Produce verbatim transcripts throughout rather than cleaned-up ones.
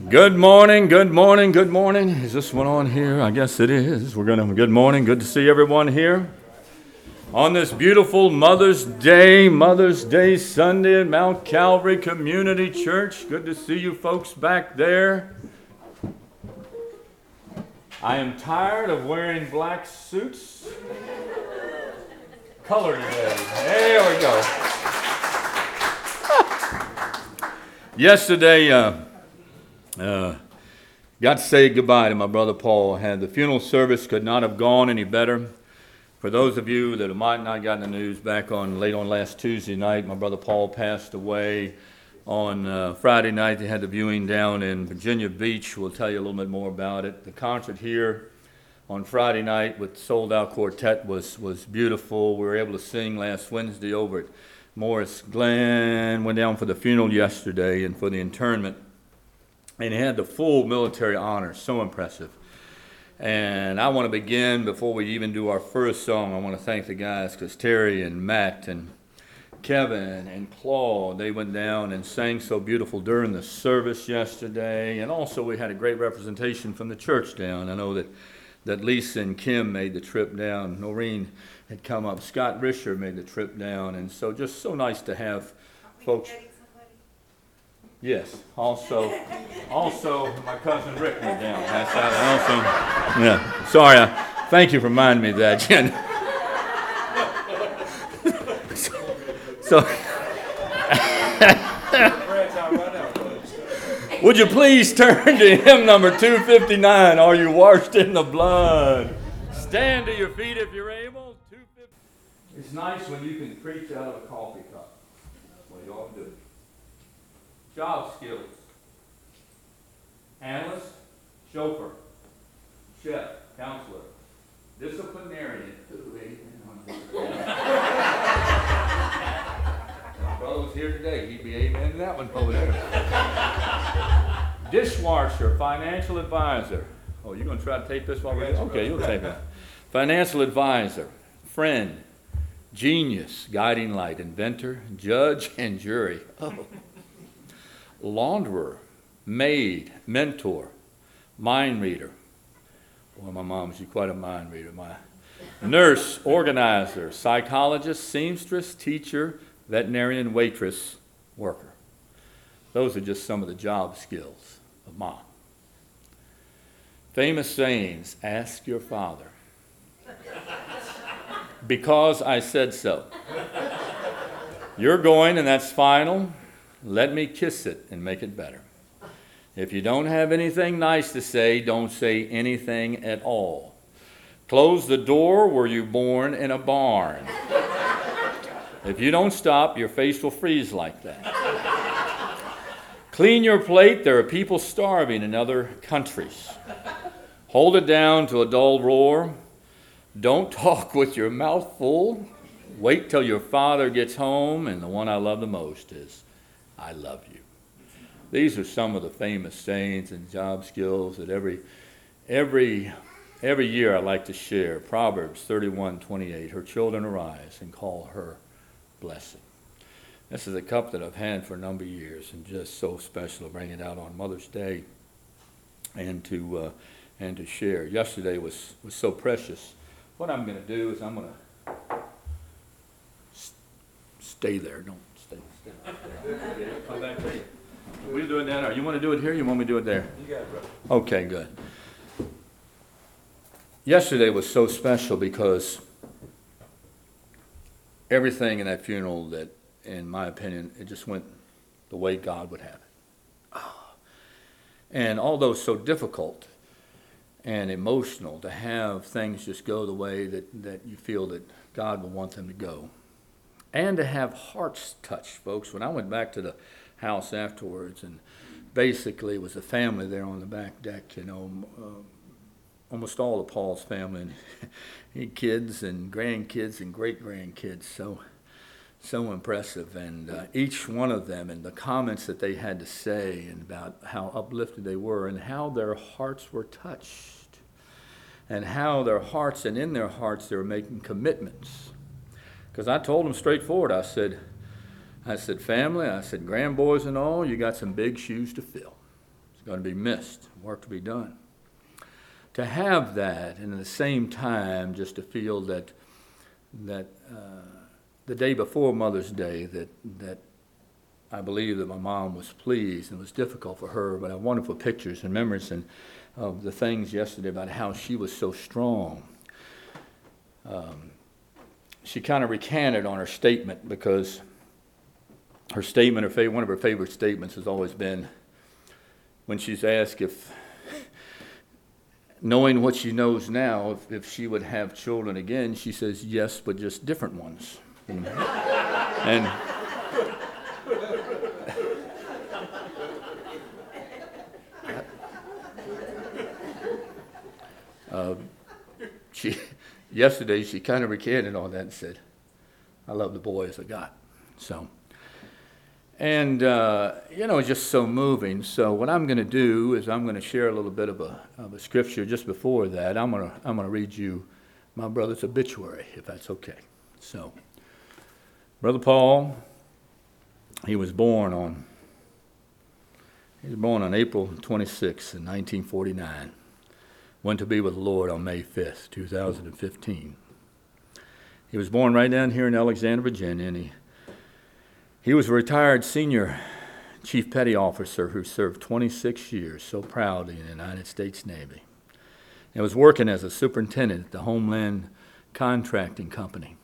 Good morning, good morning, good morning. Is this one on here? I guess it is. We're going to, good morning. Good to see everyone here on this beautiful Mother's Day, Mother's Day Sunday at Mount Calvary Community Church. Good to see you folks back there. I am tired of wearing black suits. Color today. There we go. Yesterday, uh, uh, got to say goodbye to my brother Paul. Had the funeral service could not have gone any better. For those of you that might not have gotten the news, back on late on last Tuesday night, my brother Paul passed away. On uh, Friday night, they had the viewing down in Virginia Beach. We'll tell you a little bit more about it. The concert here on Friday night with Sold Out Quartet was was beautiful. We were able to sing last Wednesday over at Morris Glen. Went down for the funeral yesterday and for the internment. And he had the full military honors, so impressive. And I want to begin, before we even do our first song, I want to thank the guys, because Terry and Matt and Kevin and Claude, they went down and sang so beautiful during the service yesterday. And also we had a great representation from the church down. I know that, that Lisa and Kim made the trip down. Noreen had come up. Scott Risher made the trip down. And so just so nice to have folks. Yes, also, also my cousin Rick went down. That's also, yeah. Sorry, I, thank you for reminding me of that, Jen. so, so would you please turn to hymn number two fifty-nine? Are you washed in the blood? Stand to your feet if you're able. two fifty. It's nice when you can preach out of a coffee cup. That's what you ought to do. Job skills: analyst, chauffeur, chef, counselor, disciplinarian. My brother was here today. He'd be amen to that one over there. Dishwasher, financial advisor. Oh, you're going to try to tape this while we're here? Okay, you'll tape it. Financial advisor, friend, genius, guiding light, inventor, judge, and jury. Oh. Launderer, maid, mentor, mind reader. Boy, my mom's quite a mind reader. My nurse, organizer, psychologist, seamstress, teacher, veterinarian, waitress, worker. Those are just some of the job skills of Mom. Famous sayings: ask your father. Because I said so. You're going, and that's final. Let me kiss it and make it better. If you don't have anything nice to say, don't say anything at all. Close the door. Were you born in a barn? If you don't stop, your face will freeze like that. Clean your plate. There are people starving in other countries. Hold it down to a dull roar. Don't talk with your mouth full. Wait till your father gets home. And the one I love the most is, I love you. These are some of the famous sayings and job skills that every every every year I like to share. Proverbs thirty-one twenty-eight. Her children arise and call her blessed. This is a cup that I've had for a number of years, and just so special to bring it out on Mother's Day and to uh, and to share. Yesterday was was so precious. What I'm going to do is I'm going to stay there. Don't. Come back to you. We do it down there. You want to do it here? Or you want me to do it there? You got it, brother. Okay, good. Yesterday was so special because everything in that funeral, that, in my opinion, it just went the way God would have it. Oh. And although so difficult and emotional to have things just go the way that, that you feel that God would want them to go. And to have hearts touched, folks. When I went back to the house afterwards, and basically it was a family there on the back deck, you know, uh, almost all of Paul's family, and he had kids and grandkids and great-grandkids, so so impressive. And uh, each one of them, and the comments that they had to say, and about how uplifted they were, and how their hearts were touched, and how their hearts, and in their hearts, they were making commitments. Because I told them straightforward, I said, I said, family, I said, grandboys and all, you got some big shoes to fill. going to be missed, work to be done. To have that, and at the same time, just to feel that that uh, the day before Mother's Day, that that I believe that my mom was pleased, and it was difficult for her, but I have wonderful pictures and memories and of the things yesterday about how she was so strong. Um, she kind of recanted on her statement, because her statement, her favorite, one of her favorite statements has always been, when she's asked if, knowing what she knows now, if, if she would have children again, she says yes, but just different ones. And, and uh, she yesterday she kind of recanted on that and said, "I love the boys I got." So. And, uh, you know, it's just so moving. So what I'm going to do is I'm going to share a little bit of a, of a scripture. Just before that, I'm going to I'm going to read you my brother's obituary, if that's okay. So, Brother Paul, he was born on he was born on April twenty-sixth in nineteen forty-nine. Went to be with the Lord on May fifth, two thousand fifteen. He was born right down here in Alexandria, Virginia, and he He was a retired senior chief petty officer who served twenty-six years so proudly in the United States Navy, and was working as a superintendent at the Homeland Contracting Company.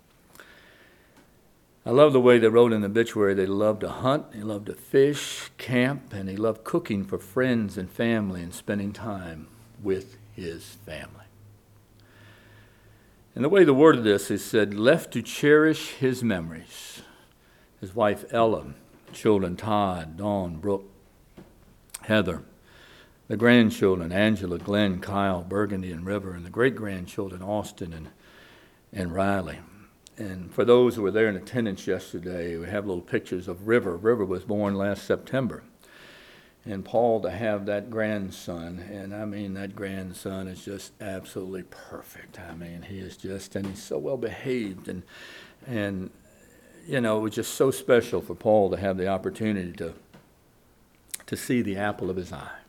I love the way they wrote in the obituary. They loved to hunt, he loved to fish, camp, and he loved cooking for friends and family and spending time with his family. And the way the word of this is said, left to cherish his memories. His wife Ella, children Todd, Dawn, Brooke, Heather, the grandchildren Angela, Glenn, Kyle, Burgundy, and River, and the great-grandchildren Austin and, and Riley. And for those who were there in attendance yesterday, we have little pictures of River. River was born last September. And Paul, to have that grandson, and I mean that grandson is just absolutely perfect. I mean, he is just, and he's so well behaved, and and you know, it was just so special for Paul to have the opportunity to, to see the apple of his eye.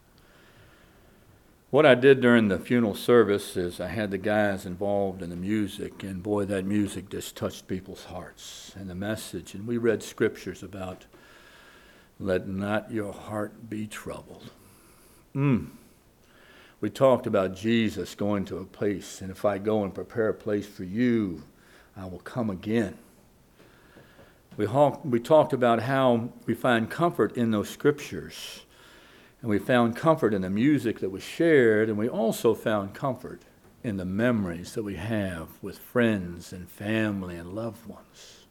What I did during the funeral service is I had the guys involved in the music, and boy, that music just touched people's hearts, and the message. And we read scriptures about, let not your heart be troubled. Mm. We talked about Jesus going to a place, and if I go and prepare a place for you, I will come again. We, we talked about how we find comfort in those scriptures, and we found comfort in the music that was shared, and we also found comfort in the memories that we have with friends and family and loved ones.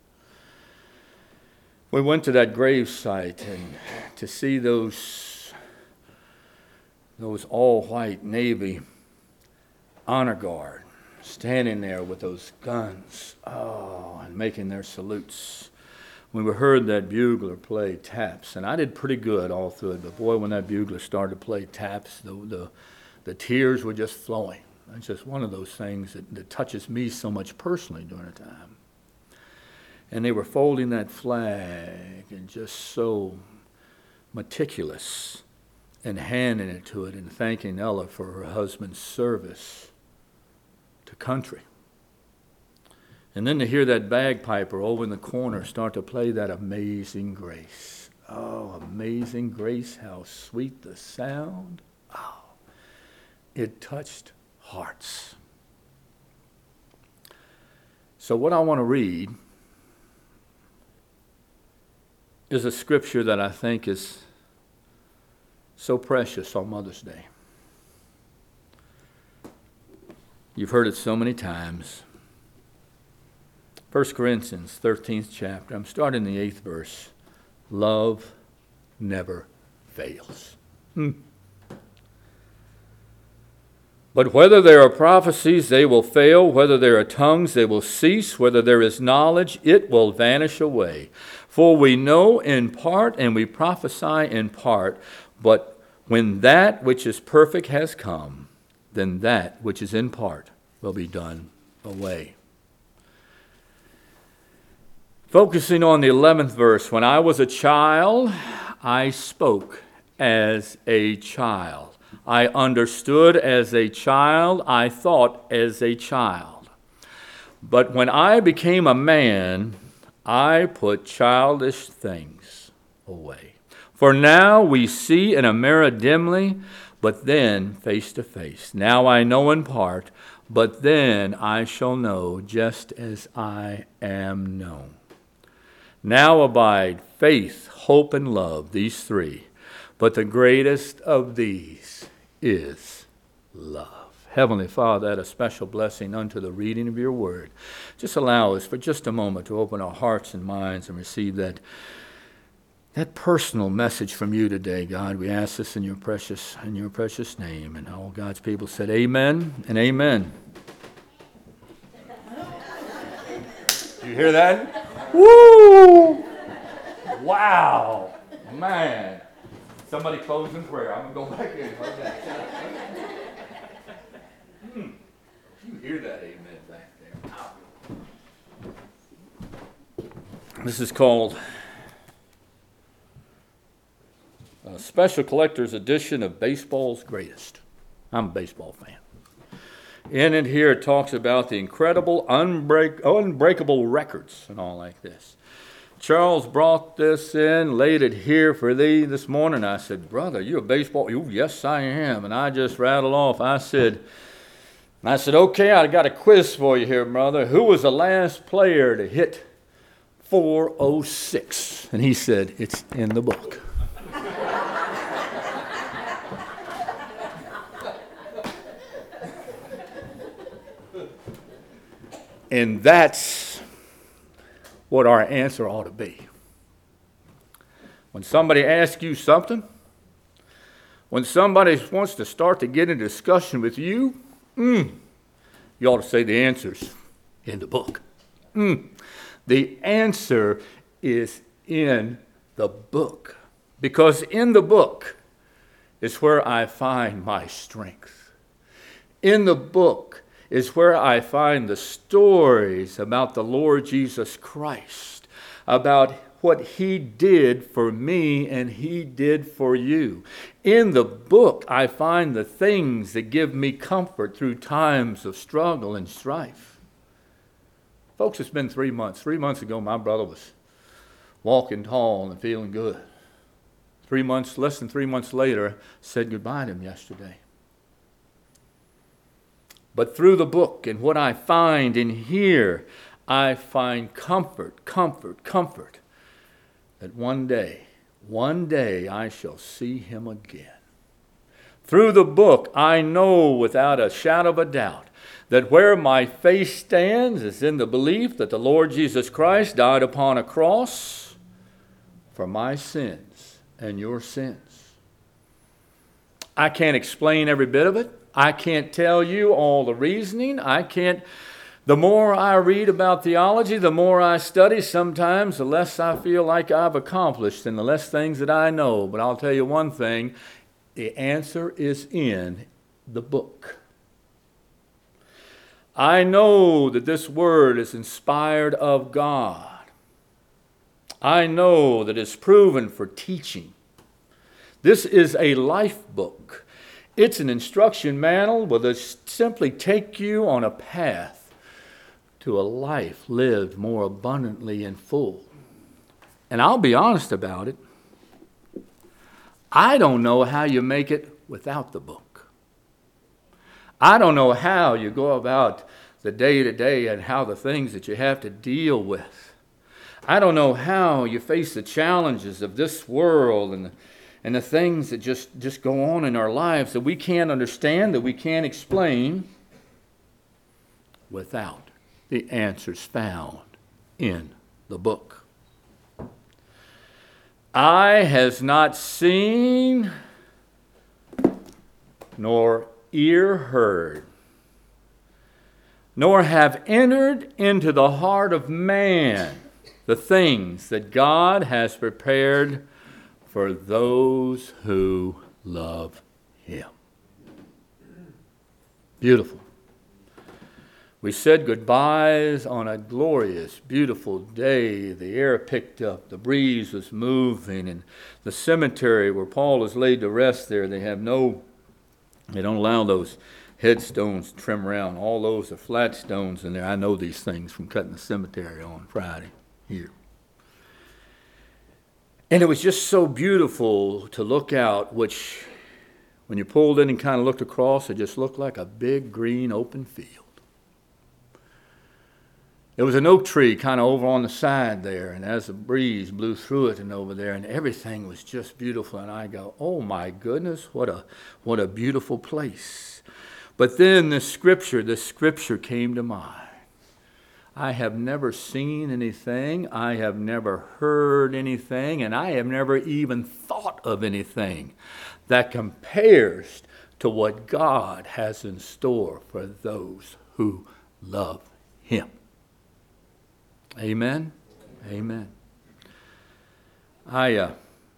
We went to that grave site, and to see those, those all-white Navy honor guard standing there with those guns, oh, and making their salutes. We heard that bugler play taps, and I did pretty good all through it, but boy, when that bugler started to play taps, the the, the tears were just flowing. It's just one of those things that, that touches me so much personally during the time. And they were folding that flag and just so meticulous and handing it to it and thanking Ella for her husband's service to country. And then to hear that bagpiper over in the corner start to play that Amazing Grace. Oh, Amazing Grace, how sweet the sound. Oh, it touched hearts. So what I want to read is a scripture that I think is so precious on Mother's Day. You've heard it so many times. First Corinthians, thirteenth chapter. I'm starting the eighth verse. Love never fails. Hmm. But whether there are prophecies, they will fail. Whether there are tongues, they will cease. Whether there is knowledge, it will vanish away. For we know in part and we prophesy in part. But when that which is perfect has come, then that which is in part will be done away. Focusing on the eleventh verse, when I was a child, I spoke as a child. I understood as a child. I thought as a child. But when I became a man, I put childish things away. For now we see in a mirror dimly, but then face to face. Now I know in part, but then I shall know just as I am known. Now abide faith, hope, and love, these three. But the greatest of these is love. Heavenly Father, add a special blessing unto the reading of your word. Just allow us for just a moment to open our hearts and minds and receive that, that personal message from you today, God. We ask this in your precious, in your precious name. And all God's people said amen and amen. You hear that? Woo! Wow! Man. Somebody close in prayer. I'm going to go back in. hmm. You hear that amen back there. This is called a special collector's edition of Baseball's Greatest. I'm a baseball fan. In it here, it talks about the incredible, unbreak, unbreakable records and all like this. Charles brought this in, laid it here for thee this morning. I said, brother, you a baseball? Oh, yes, I am. And I just rattled off. I said, I said, okay, I got a quiz for you here, brother. Who was the last player to hit four oh six? And he said, it's in the book. And that's what our answer ought to be. When somebody asks you something, when somebody wants to start to get in a discussion with you, mm, you ought to say the answer's in the book. Mm, the answer is in the book. Because in the book is where I find my strength. In the book is where I find the stories about the Lord Jesus Christ, about what he did for me and he did for you. In the book, I find the things that give me comfort through times of struggle and strife. Folks, it's been three months. Three months ago, my brother was walking tall and feeling good. Three months, less than three months later, said goodbye to him yesterday. But through the book and what I find in here, I find comfort, comfort, comfort that one day, one day I shall see him again. Through the book, I know without a shadow of a doubt that where my faith stands is in the belief that the Lord Jesus Christ died upon a cross for my sins and your sins. I can't explain every bit of it. I can't tell you all the reasoning. I can't. The more I read about theology, the more I study, sometimes the less I feel like I've accomplished and the less things that I know. But I'll tell you one thing, the answer is in the book. I know that this word is inspired of God. I know that it's proven for teaching. This is a life book. It's an instruction manual that will simply take you on a path to a life lived more abundantly and full. And I'll be honest about it. I don't know how you make it without the book. I don't know how you go about the day-to-day and how the things that you have to deal with. I don't know how you face the challenges of this world and And the things that just, just go on in our lives that we can't understand, that we can't explain, without the answers found in the book. Eye has not seen, nor ear heard, nor have entered into the heart of man the things that God has prepared for those who love him. Beautiful. We said goodbyes on a glorious, beautiful day. The air picked up, the breeze was moving, and the cemetery where Paul is laid to rest there, they have no, they don't allow those headstones to trim around. All those are flat stones in there. I know these things from cutting the cemetery on Friday here. And it was just so beautiful to look out, which when you pulled in and kind of looked across, it just looked like a big green open field. There was an oak tree kind of over on the side there, and as the breeze blew through it and over there, and everything was just beautiful. And I go, oh my goodness, what a what a beautiful place. But then the scripture, the scripture came to mind. I have never seen anything, I have never heard anything, and I have never even thought of anything that compares to what God has in store for those who love Him. Amen? Amen. I, uh,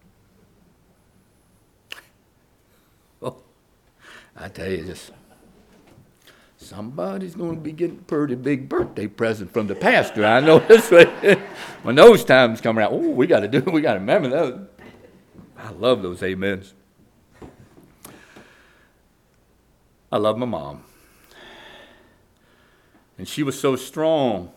oh, I tell you this. Somebody's going to be getting a pretty big birthday present from the pastor. I know this way. When those times come around, oh, we got to do it. We got to remember those. I love those amens. I love my mom. And she was so strong.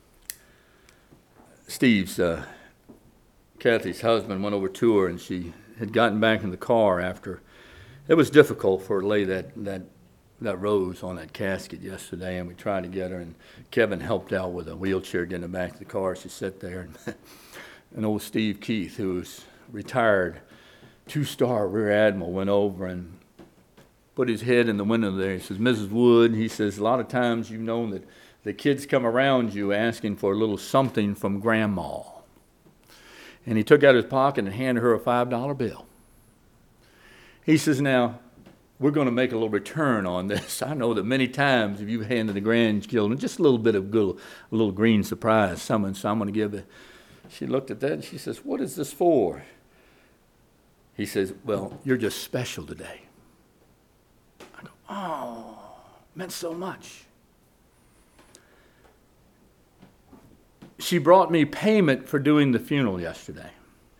Steve's, uh, Kathy's husband went over to her, and she had gotten back in the car after. It was difficult for her to lay that, that that rose on that casket yesterday, and we tried to get her, and Kevin helped out with a wheelchair getting her back to the car. She sat there, and, and old Steve Keith, who was retired two-star rear admiral, went over and put his head in the window there. He says, Missus Wood, he says, a lot of times you've known that the kids come around you asking for a little something from Grandma. And he took out his pocket and handed her a five dollar bill. He says, now, we're going to make a little return on this. I know that many times if you handed the grandchildren just a little bit of good, a little green surprise, someone, so I'm going to give it. She looked at that and she says, what is this for? He says, well, you're just special today. I go, oh, meant so much. She brought me payment for doing the funeral yesterday.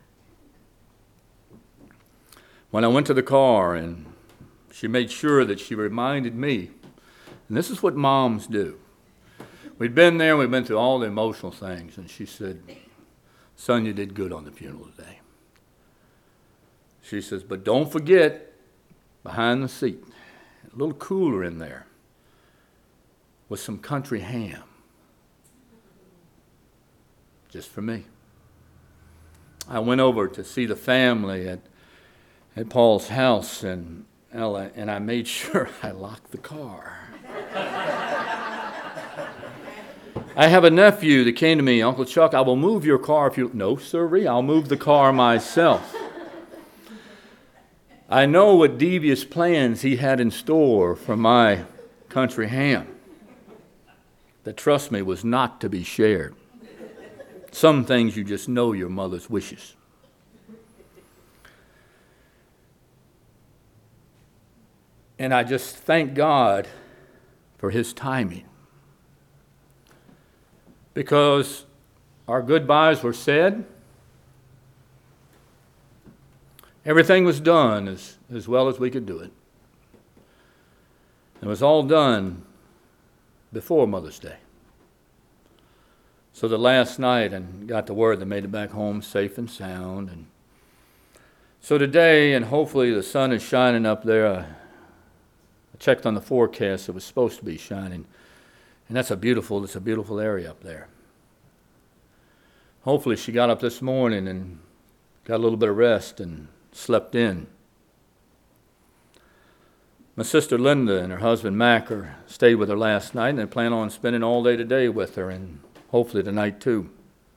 When I went to the car, and she made sure that she reminded me, and this is what moms do. We'd been there, we'd been through all the emotional things, and she said, son, you did good on the funeral today. She says, but don't forget, behind the seat, a little cooler in there, was some country ham. Just for me. I went over to see the family at, at Paul's house, and Ella, and I made sure I locked the car. I have a nephew that came to me, Uncle Chuck, I will move your car if you... No, sirree, I'll move the car myself. I know what devious plans he had in store for my country ham that, trust me, was not to be shared. Some things you just know your mother's wishes. And I just thank God for His timing. Because our goodbyes were said. Everything was done as, as well as we could do it. It was all done before Mother's Day. So the last night, and got the word they made it back home safe and sound. And so today, and hopefully the sun is shining up there. I checked on the forecast; it was supposed to be shining, and that's a beautiful. It's a beautiful area up there. Hopefully, she got up this morning and got a little bit of rest and slept in. My sister Linda and her husband Mac are, stayed with her last night, and they plan on spending all day today with her, and hopefully tonight too.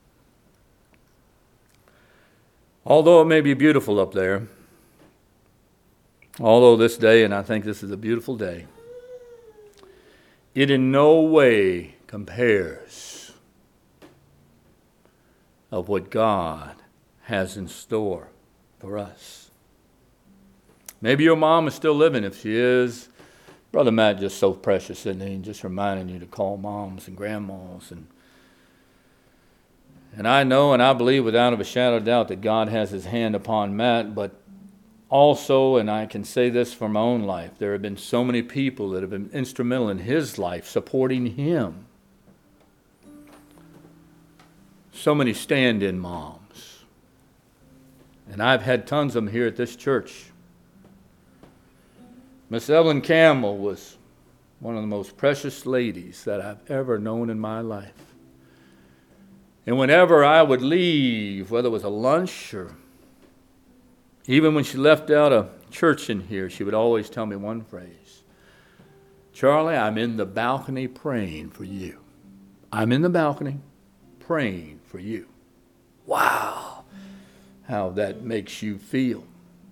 Although it may be beautiful up there, although this day, and I think this is a beautiful day, it in no way compares of what God has in store for us. Maybe your mom is still living. If she is, Brother Matt just so precious, isn't he? Just reminding you to call moms and grandmas. And and I know and I believe without a shadow of doubt that God has his hand upon Matt, but also, and I can say this for my own life, there have been so many people that have been instrumental in his life, supporting him. So many stand-in moms. And I've had tons of them here at this church. Miss Evelyn Campbell was one of the most precious ladies that I've ever known in my life. And whenever I would leave, whether it was a lunch or even when she left out a church in here, she would always tell me one phrase. Charlie, I'm in the balcony praying for you. I'm in the balcony praying for you. Wow, how that makes you feel.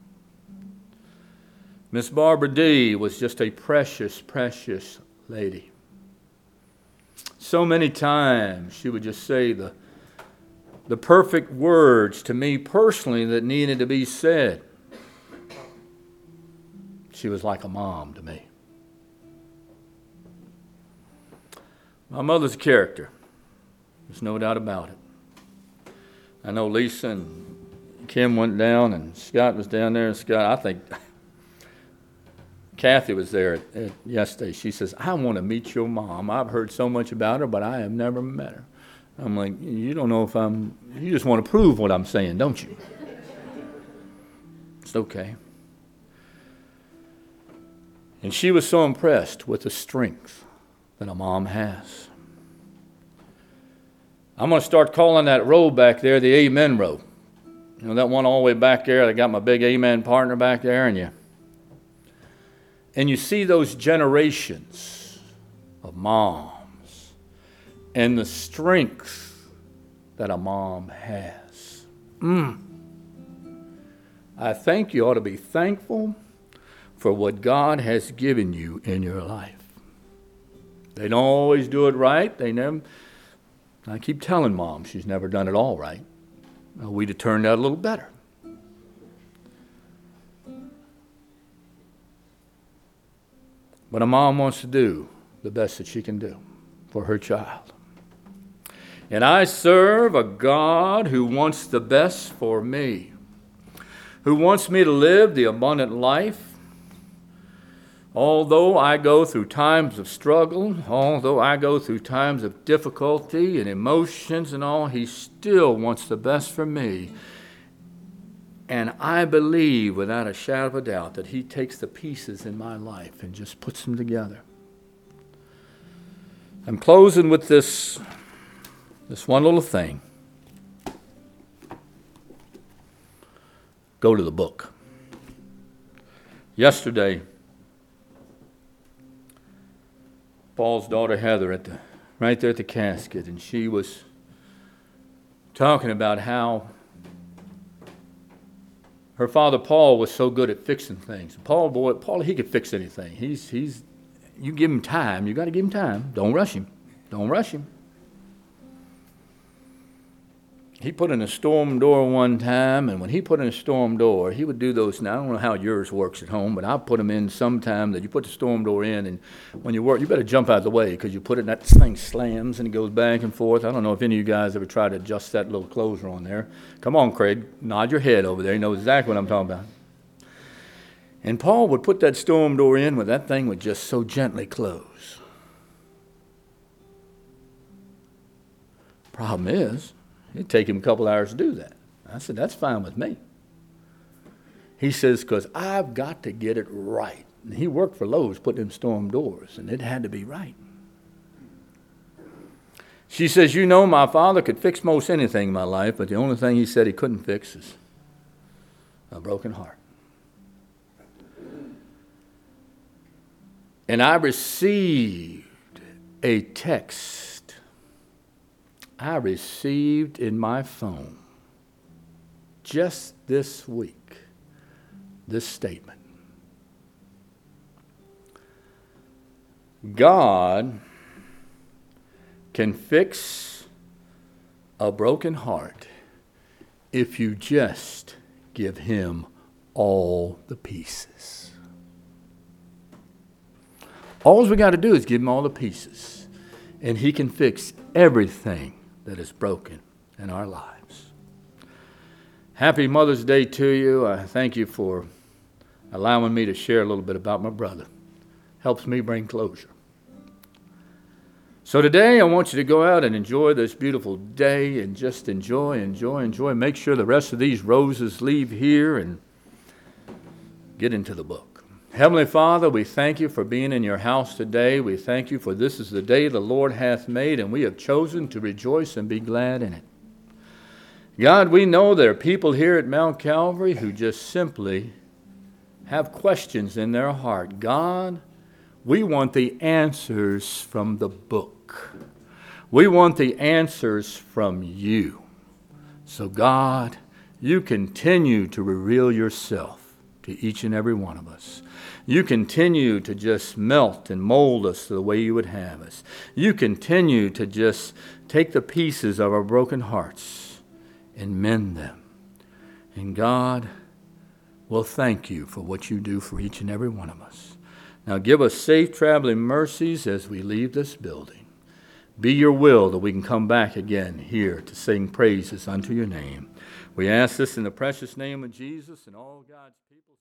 Miss Barbara D. was just a precious, precious lady. So many times she would just say the, the perfect words to me personally that needed to be said. She was like a mom to me. My mother's a character. There's no doubt about it. I know Lisa and Kim went down and Scott was down there. And Scott, I think Kathy was there at, at yesterday. She says, I want to meet your mom. I've heard so much about her, but I have never met her. I'm like, you don't know if I'm, you just want to prove what I'm saying, don't you? It's okay. And she was so impressed with the strength that a mom has. I'm going to start calling that row back there the Amen row. You know, that one all the way back there, I got my big Amen partner back there, and you, and you see those generations of moms and the strength that a mom has. Mm. I think you ought to be thankful for what God has given you in your life. They don't always do it right. They never. I keep telling Mom she's never done it all right. Well, we'd have turned out a little better. But a mom wants to do the best that she can do for her child. And I serve a God who wants the best for me, who wants me to live the abundant life. Although I go through times of struggle, although I go through times of difficulty and emotions and all, he still wants the best for me. And I believe without a shadow of a doubt that he takes the pieces in my life and just puts them together. I'm closing with this, this one little thing. Go to the book. Yesterday, Paul's daughter Heather, at the, right there at the casket, and she was talking about how her father Paul was so good at fixing things. Paul, boy, Paul, he could fix anything. He's, he's, you give him time. You got to give him time. Don't rush him. Don't rush him. He put in a storm door one time, and when he put in a storm door, he would do those. Now, I don't know how yours works at home, but I put them in sometime that you put the storm door in, and when you work, you better jump out of the way because you put it in, that thing slams and it goes back and forth. I don't know if any of you guys ever tried to adjust that little closer on there. Come on, Craig, nod your head over there. You know exactly what I'm talking about. And Paul would put that storm door in where that thing would just so gently close. Problem is, it'd take him a couple hours to do that. I said, that's fine with me. He says, because I've got to get it right. And he worked for Lowe's putting in storm doors, and it had to be right. She says, you know, my father could fix most anything in my life, but the only thing he said he couldn't fix is a broken heart. And I received a text I received in my phone just this week, this statement. God can fix a broken heart if you just give him all the pieces. All we got to do is give him all the pieces, and he can fix everything that is broken in our lives. Happy Mother's Day to you. I thank you for allowing me to share a little bit about my brother. Helps me bring closure. So today I want you to go out and enjoy this beautiful day and just enjoy, enjoy, enjoy. Make sure the rest of these roses leave here and get into the book. Heavenly Father, we thank you for being in your house today. We thank you for this is the day the Lord hath made, and we have chosen to rejoice and be glad in it. God, we know there are people here at Mount Calvary who just simply have questions in their heart. God, we want the answers from the book. We want the answers from you. So God, you continue to reveal yourself to each and every one of us. You continue to just melt and mold us the way you would have us. You continue to just take the pieces of our broken hearts and mend them. And God, well, thank you for what you do for each and every one of us. Now give us safe traveling mercies as we leave this building. Be your will that we can come back again here to sing praises unto your name. We ask this in the precious name of Jesus and all God's people.